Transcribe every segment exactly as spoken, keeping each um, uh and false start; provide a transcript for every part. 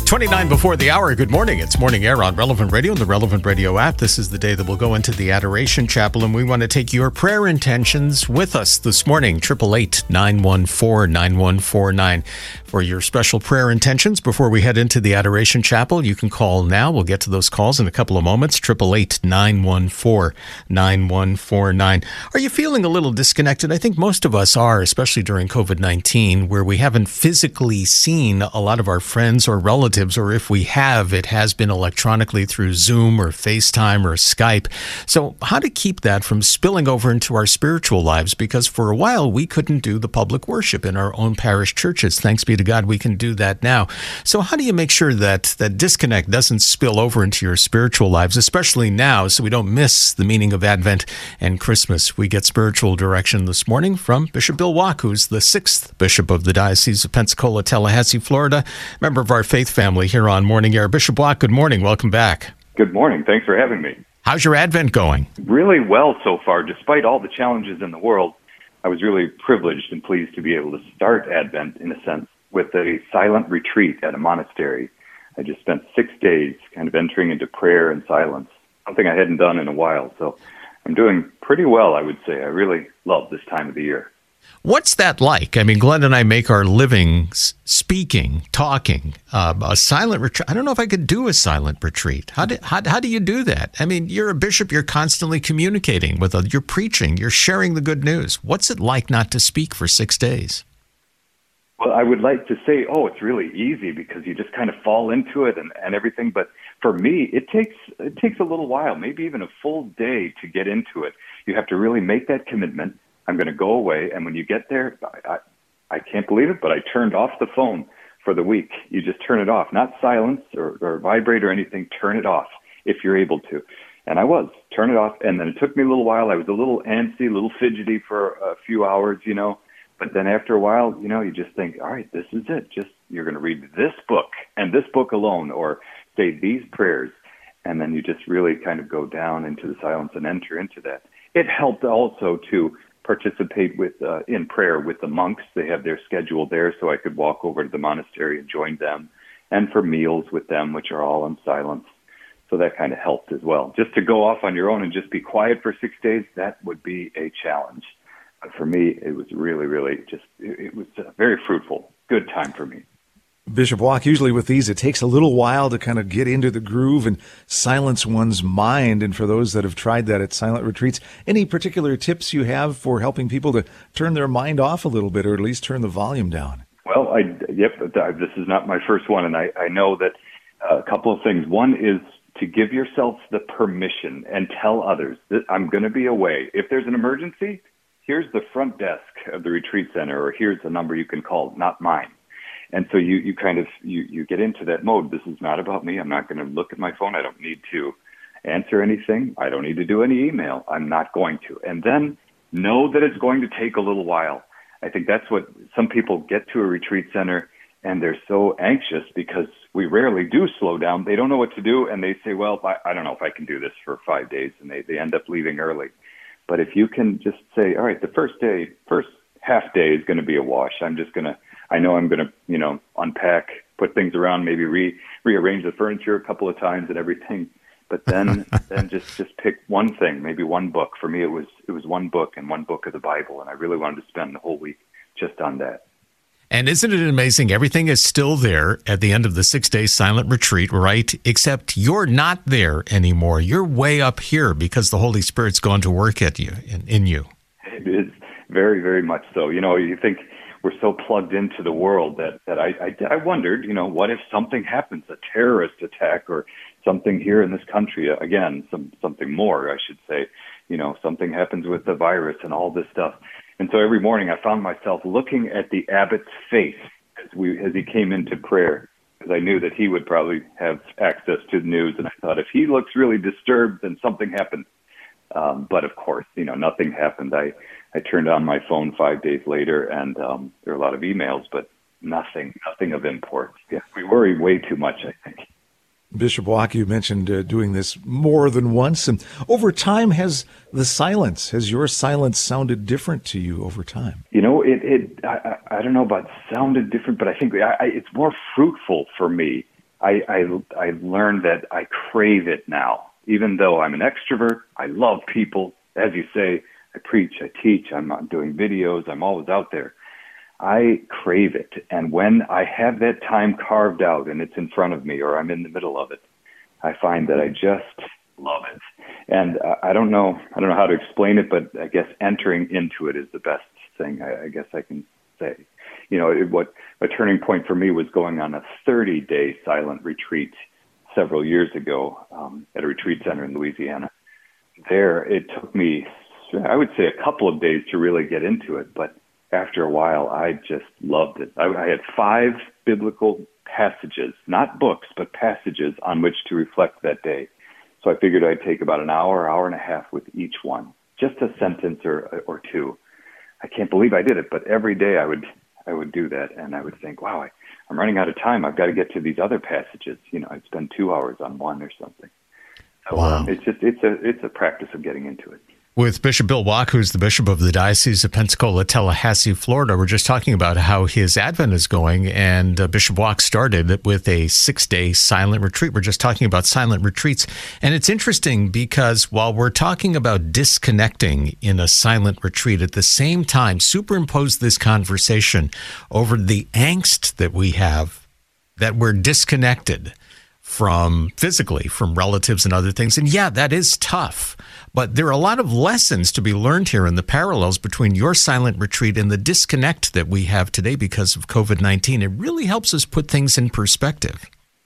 twenty-nine before the hour. Good morning. It's Morning Air on Relevant Radio and the Relevant Radio app. This is the day that we'll go into the Adoration Chapel, and we want to take your prayer intentions with us this morning. eight eight eight, nine one four, nine one four nine for your special prayer intentions. Before we head into the Adoration Chapel, you can call now. We'll get to those calls in a couple of moments. eight eight eight, nine one four, nine one four nine. Are you feeling a little disconnected? I think most of us are, especially during COVID nineteen, where we haven't physically seen a lot of our friends or relatives, or if we have, it has been electronically through Zoom or FaceTime or Skype. So how to keep that from spilling over into our spiritual lives? Because for a while, we couldn't do the public worship in our own parish churches. Thanks be to God, we can do that now. So how do you make sure that that disconnect doesn't spill over into your spiritual lives, especially now, so we don't miss the meaning of Advent and Christmas? We get spiritual direction this morning from Bishop Bill Wack, who's the sixth bishop of the Diocese of Pensacola, Tallahassee, Florida, member of our faith family here on Morning Air. Bishop Wack, good morning. Welcome back. Good morning. Thanks for having me. How's your Advent going? Really well so far. Despite all the challenges in the world, I was really privileged and pleased to be able to start Advent, in a sense, with a silent retreat at a monastery. I just spent six days kind of entering into prayer and silence, something I hadn't done in a while. So I'm doing pretty well, I would say. I really love this time of the year. What's that like? I mean, Glenn and I make our living speaking, talking. Uh, a silent retreat. I don't know if I could do a silent retreat. How do, how, how do you do that? I mean, you're a bishop. You're constantly communicating with, a, you're preaching. You're sharing the good news. What's it like not to speak for six days? Well, I would like to say, oh, it's really easy because you just kind of fall into it and, and everything. But for me, it takes it takes a little while, maybe even a full day to get into it. You have to really make that commitment. I'm going to go away. And when you get there, I, I, I can't believe it, but I turned off the phone for the week. You just turn it off, not silence or, or vibrate or anything. Turn it off if you're able to. And I was, turn it off. And then it took me a little while. I was a little antsy, a little fidgety for a few hours, you know. But then after a while, you know, you just think, all right, this is it. Just, you're going to read this book and this book alone, or say these prayers. And then you just really kind of go down into the silence and enter into that. It helped also to participate with uh, in prayer with the monks. They have their schedule there, so I could walk over to the monastery and join them, and for meals with them, which are all in silence. So that kind of helped as well. Just to go off on your own and just be quiet for six days, that would be a challenge. But for me, it was really, really just, it, it was a very fruitful, good time for me. Bishop Wack, usually with these, it takes a little while to kind of get into the groove and silence one's mind. And for those that have tried that at silent retreats, any particular tips you have for helping people to turn their mind off a little bit, or at least turn the volume down? Well, I, yep, this is not my first one, and I, I know that a couple of things. One is to give yourself the permission and tell others that I'm going to be away. If there's an emergency, here's the front desk of the retreat center, or here's the number you can call, not mine. And so you, you kind of, you, you get into that mode. This is not about me. I'm not going to look at my phone. I don't need to answer anything. I don't need to do any email. I'm not going to. And then know that it's going to take a little while. I think that's what some people get to a retreat center, and they're so anxious because we rarely do slow down. They don't know what to do, and they say, well, I, I don't know if I can do this for five days, and they, they end up leaving early. But if you can just say, all right, the first day, first half day is going to be a wash. I'm just going to, I know I'm going to, you know, unpack, put things around, maybe re, rearrange the furniture a couple of times and everything. But then, then just, just pick one thing, maybe one book. For me, it was, it was one book and one book of the Bible. And I really wanted to spend the whole week just on that. And isn't it amazing? Everything is still there at the end of the six-day silent retreat, right? Except you're not there anymore. You're way up here because the Holy Spirit's gone to work at you, in, in you. It is very, very much so. You know, you think we're so plugged into the world that, that I, I, I wondered, you know, what if something happens, a terrorist attack or something here in this country? Again, some something more, I should say. You know, something happens with the virus and all this stuff. And so every morning I found myself looking at the abbot's face as we as he came into prayer, because I knew that he would probably have access to the news. And I thought, if he looks really disturbed, then something happened. Um, but of course, you know, nothing happened. I, I turned on my phone five days later, and um, there were a lot of emails, but nothing, nothing of import. Yeah, we worry way too much, I think. Bishop Wack, you mentioned uh, doing this more than once, and over time, has the silence, has your silence sounded different to you over time? You know, it, it I, I don't know about sounded different, but I think I, I, it's more fruitful for me I, I, I learned that I crave it now. Even though I'm an extrovert, I love people. As you say, I preach, I teach, I'm not doing videos, I'm always out there. I crave it. And when I have that time carved out and it's in front of me or I'm in the middle of it, I find that I just love it. And uh, I don't know, I don't know how to explain it, but I guess entering into it is the best thing I, I guess I can say. You know, it, what a turning point for me was going on a thirty-day silent retreat several years ago um, at a retreat center in Louisiana. There, it took me, I would say, a couple of days to really get into it, but after a while, I just loved it. I, I had five biblical passages, not books, but passages on which to reflect that day. So I figured I'd take about an hour, hour and a half with each one, just a sentence or or two. I can't believe I did it, but every day I would I would do that, and I would think, wow, I, I'm running out of time. I've got to get to these other passages. You know, I'd spend two hours on one or something. So wow. um, it's just it's a it's a practice of getting into it. With Bishop Bill Wack, who's the Bishop of the Diocese of Pensacola, Tallahassee, Florida, we're just talking about how his Advent is going, and uh, Bishop Wack started with a six-day silent retreat. We're just talking about silent retreats, and it's interesting because while we're talking about disconnecting in a silent retreat, at the same time, superimpose this conversation over the angst that we have that we're disconnected from physically, from relatives and other things. And yeah, that is tough. But there are a lot of lessons to be learned here in the parallels between your silent retreat and the disconnect that we have today because of COVID nineteen. It really helps us put things in perspective.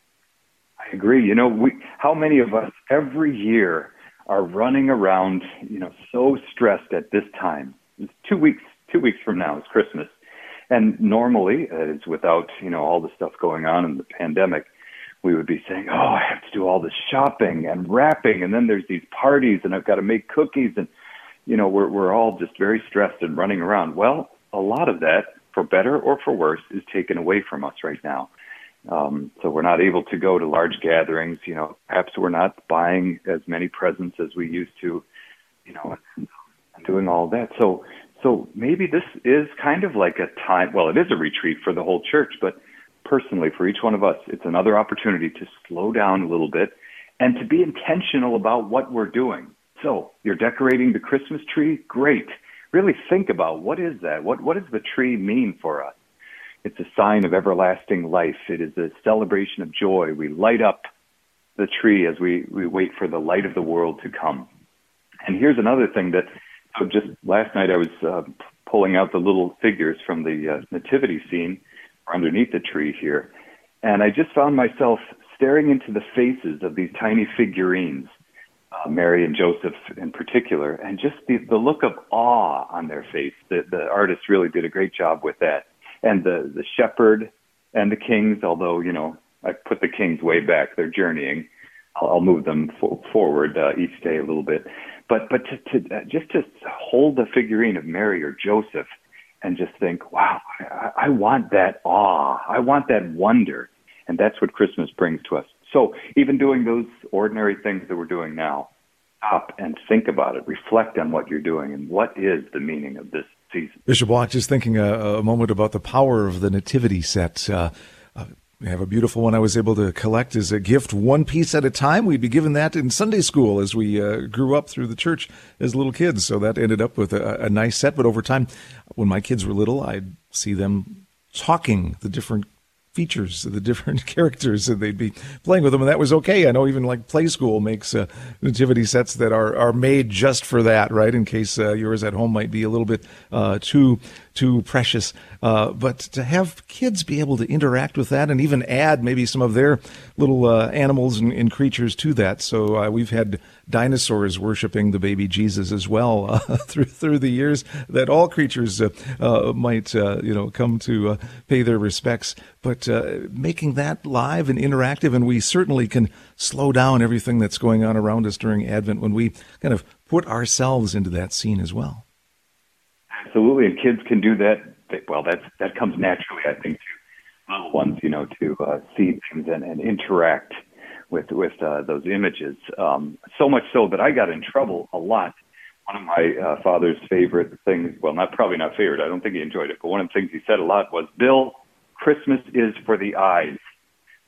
I agree. You know, we, how many of us every year are running around, you know, so stressed at this time? It's two weeks, two weeks from now is Christmas. And normally, uh, it's without, you know, all the stuff going on in the pandemic, we would be saying, oh, I have to do all this shopping and wrapping, and then there's these parties, and I've got to make cookies, and, you know, we're we're all just very stressed and running around. Well, a lot of that, for better or for worse, is taken away from us right now. Um, so we're not able to go to large gatherings. You know, perhaps we're not buying as many presents as we used to, you know, and doing all that. So, so maybe this is kind of like a time, well, it is a retreat for the whole church, but personally, for each one of us, it's another opportunity to slow down a little bit and to be intentional about what we're doing. So you're decorating the Christmas tree? Great. Really think about what is that? What What does the tree mean for us? It's a sign of everlasting life. It is a celebration of joy. We light up the tree as we, we wait for the light of the world to come. And here's another thing that, so just last night I was uh, pulling out the little figures from the uh, nativity scene underneath the tree here. And I just found myself staring into the faces of these tiny figurines, uh, Mary and Joseph in particular, and just the, the look of awe on their face. The, the artist really did a great job with that. And the, the shepherd and the kings, although, you know, I put the kings way back, they're journeying. I'll, I'll move them fo- forward uh, each day a little bit. But, but to, to, uh, just to hold the figurine of Mary or Joseph and just think, wow, I, I want that awe. I want that wonder. And that's what Christmas brings to us. So even doing those ordinary things that we're doing now, stop and think about it. Reflect on what you're doing and what is the meaning of this season. Bishop Wack, just thinking a, a moment about the power of the nativity set. Uh, uh, we have a beautiful one I was able to collect as a gift, one piece at a time. We'd be given that in Sunday school as we uh, grew up through the church as little kids. So that ended up with a, a nice set. But over time, when my kids were little, I'd see them talking the different features, the different characters, and they'd be playing with them, and that was okay. I know even like Play School makes uh, nativity sets that are, are made just for that, right? In case uh, yours at home might be a little bit uh, too too precious. Uh, but to have kids be able to interact with that and even add maybe some of their little uh, animals and, and creatures to that. So uh, we've had dinosaurs worshiping the baby Jesus as well uh, through through the years, that all creatures uh, uh, might uh, you know come to uh, pay their respects. But uh, making that live and interactive, and we certainly can slow down everything that's going on around us during Advent when we kind of put ourselves into that scene as well. Absolutely, and kids can do that. Well, that's that comes naturally, I think, to little ones, you know, to uh, see things and, and interact with with uh, those images. Um, so much so that I got in trouble a lot. One of my uh, father's favorite things, well, not probably not favorite, I don't think he enjoyed it, but one of the things he said a lot was, Bill, Christmas is for the eyes.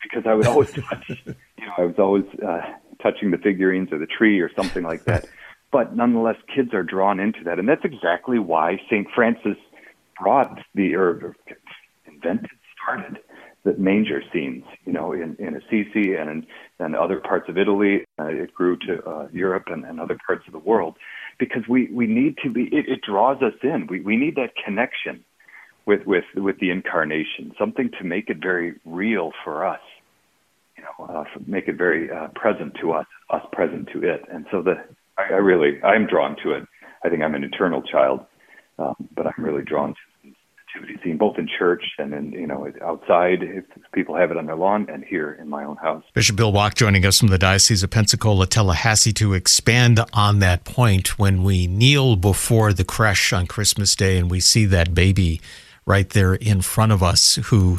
because I would always touch, you know, I was always uh, touching the figurines or the tree or something like that. But nonetheless, kids are drawn into that. And that's exactly why Saint Francis brought the, or invented, started the manger scenes, you know, in, in Assisi and in and other parts of Italy. Uh, it grew to uh, Europe and, and other parts of the world, because we, we need to be, it, it draws us in. We, we need that connection with, with, with the incarnation, something to make it very real for us, you know, uh, make it very uh, present to us, us present to it. And so the, I, I really, I'm drawn to it. I think I'm an eternal child, um, but I'm really drawn to nativity scene, both in church and in, you know, outside, if people have it on their lawn, and here in my own house. Bishop Bill Walk joining us from the Diocese of Pensacola, Tallahassee, to expand on that point. When we kneel before the creche on Christmas Day and we see that baby right there in front of us who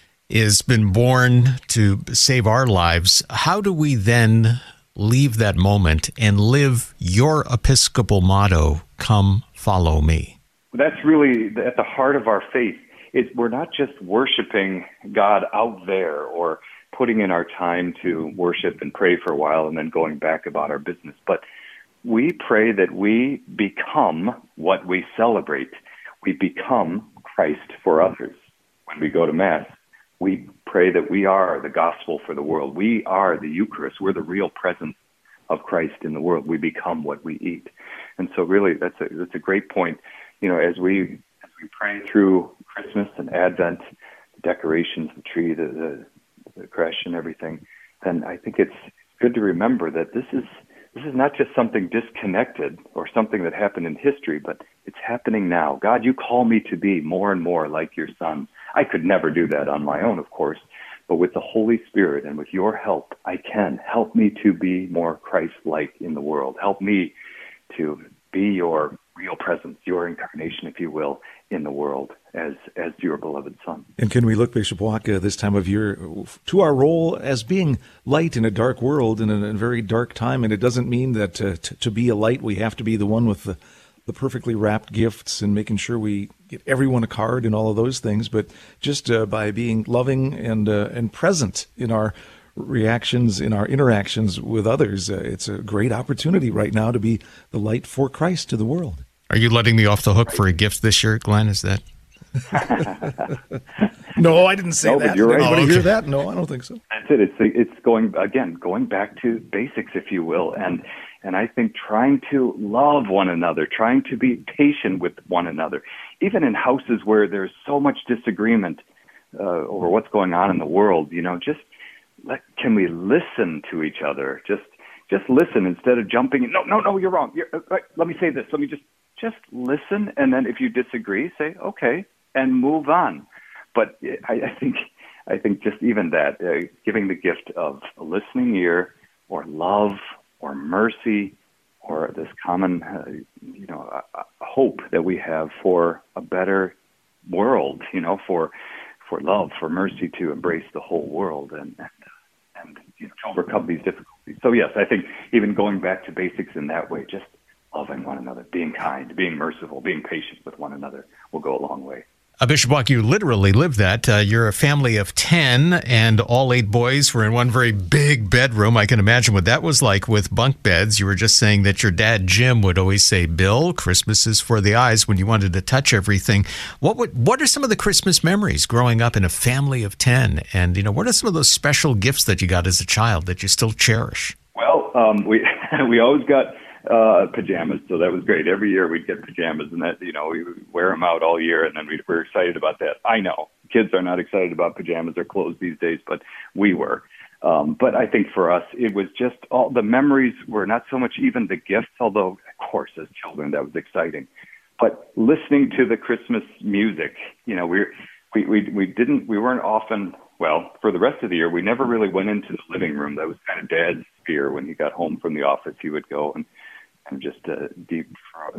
has been born to save our lives, how do we then leave that moment and live your Episcopal motto, come follow me? That's really at the heart of our faith. It, we're not just worshiping God out there or putting in our time to worship and pray for a while and then going back about our business, but we pray that we become what we celebrate. We become Christ for others. When we go to Mass, we pray that we are the gospel for the world. We are the Eucharist. We're the real presence of Christ in the world. We become what we eat. And so really, that's a, that's a great point. You know, as we as we pray through Christmas and Advent, the decorations, the tree, the, the, the creche and everything, then I think it's good to remember that this is this is not just something disconnected or something that happened in history, but it's happening now. God, you call me to be more and more like your Son. I could never do that on my own, of course, but with the Holy Spirit and with your help, I can. Help me to be more Christ-like in the world. Help me to be your real presence, your incarnation, if you will, in the world as as your beloved Son. And can we look, Bishop Walk, uh, this time of year to our role as being light in a dark world in a, a very dark time? And it doesn't mean that uh, t- to be a light, we have to be the one with the, the perfectly wrapped gifts and making sure we get everyone a card and all of those things, but just uh, by being loving and uh, and present in our reactions, in our interactions with others. Uh, it's a great opportunity right now to be the light for Christ to the world. Are you letting me off the hook for a gift this year, Glenn? Is that? No, I didn't say no, that. Did anybody oh, okay. hear that? No, I don't think so. That's it. It's it's going again, going back to basics, if you will, and and I think trying to love one another, trying to be patient with one another, even in houses where there's so much disagreement uh, over what's going on in the world. You know, just let, can we listen to each other? Just just listen instead of jumping in. No, no, no, you're wrong. You're, uh, let me say this. Let me just just listen, and then if you disagree, say okay, and move on. But I, I think I think just even that, uh, giving the gift of a listening ear, or love, or mercy, or this common, uh, you know, uh, hope that we have for a better world. You know, for for love, for mercy to embrace the whole world and and, uh, and you know, to overcome these difficulties. So yes, I think even going back to basics in that way, just loving one another, being kind, being merciful, being patient with one another will go a long way. Uh, Bishop Walk, you literally live that. Uh, you're a family of ten, and all eight boys were in one very big bedroom. I can imagine what that was like with bunk beds. You were just saying that your dad, Jim, would always say, Bill, Christmas is for the eyes, when you wanted to touch everything. What would, what are some of the Christmas memories growing up in a family of ten? And, you know, what are some of those special gifts that you got as a child that you still cherish? Well, um, we we always got Uh, pajamas, so that was great. Every year we'd get pajamas, and that, you know, we would wear them out all year, and then we were excited about that. I know kids are not excited about pajamas or clothes these days, but we were. Um, but I think for us, it was just all the memories were not so much even the gifts, although of course as children that was exciting. But listening to the Christmas music, you know, we we we we didn't we weren't often. Well, for the rest of the year, we never really went into the living room. That was kind of Dad's fear. When he got home from the office, he would go and and just uh, deep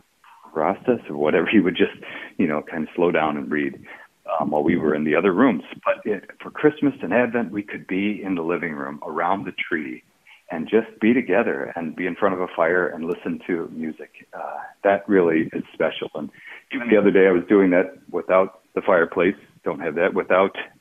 process or whatever. He would just, you know, kind of slow down and read um, while we were in the other rooms. But it, for Christmas and Advent, we could be in the living room around the tree and just be together and be in front of a fire and listen to music. Uh, that really is special. And even the other day, I was doing that without the fireplace. Don't have that. Without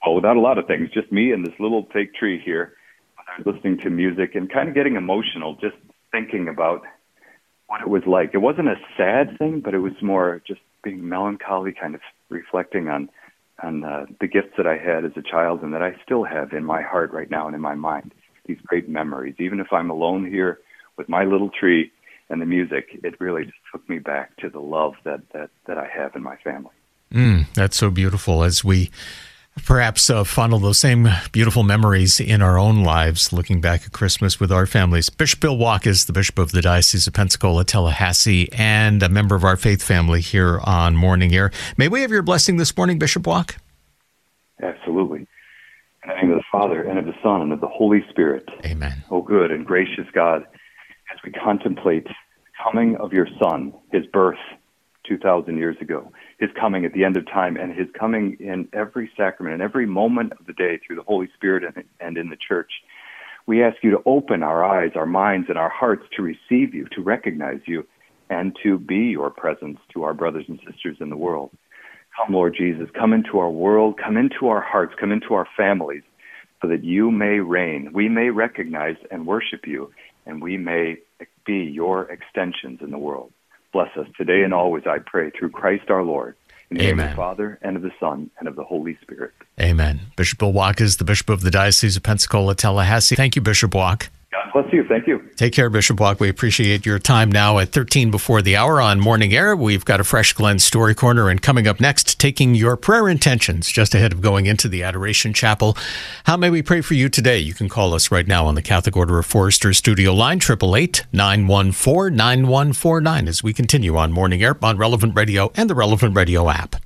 Oh, without a lot of things, just me and this little fake tree here. I was listening to music and kind of getting emotional, just thinking about what it was like. It wasn't a sad thing, but it was more just being melancholy, kind of reflecting on on uh, the gifts that I had as a child and that I still have in my heart right now and in my mind. These great memories. Even if I'm alone here with my little tree and the music, it really just took me back to the love that that, that I have in my family. Mm, that's so beautiful. As we perhaps uh, funnel those same beautiful memories in our own lives, looking back at Christmas with our families. Bishop Bill Walk is the Bishop of the Diocese of Pensacola, Tallahassee, and a member of our faith family here on Morning Air. May we have your blessing this morning, Bishop Walk? Absolutely. In the name of the Father, and of the Son, and of the Holy Spirit. Amen. O good and gracious God, as we contemplate the coming of your Son, his birth two thousand years ago, his coming at the end of time, and his coming in every sacrament, in every moment of the day through the Holy Spirit and, and in the church. We ask you to open our eyes, our minds, and our hearts to receive you, to recognize you, and to be your presence to our brothers and sisters in the world. Come, Lord Jesus, come into our world, come into our hearts, come into our families, so that you may reign, we may recognize and worship you, and we may be your extensions in the world. Bless us today and always, I pray, through Christ our Lord. In the name of the Father, and of the Son, and of the Holy Spirit. Amen. Bishop Bill Walk is the Bishop of the Diocese of Pensacola, Tallahassee. Thank you, Bishop Walk. God bless you. Thank you. Take care, Bishop Walk. We appreciate your time now at thirteen before the hour on Morning Air. We've got a Fresh Glen Story Corner, and coming up next, taking your prayer intentions just ahead of going into the Adoration Chapel. How may we pray for you today? You can call us right now on the Catholic Order of Foresters studio line, eight eight eight, nine one four, nine one four nine, as we continue on Morning Air on Relevant Radio and the Relevant Radio app.